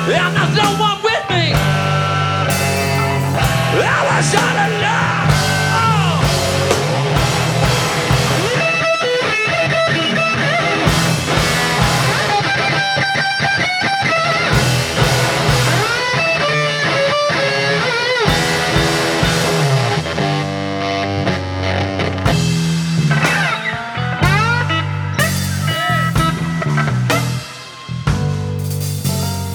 and there's no one with me. I was all alone.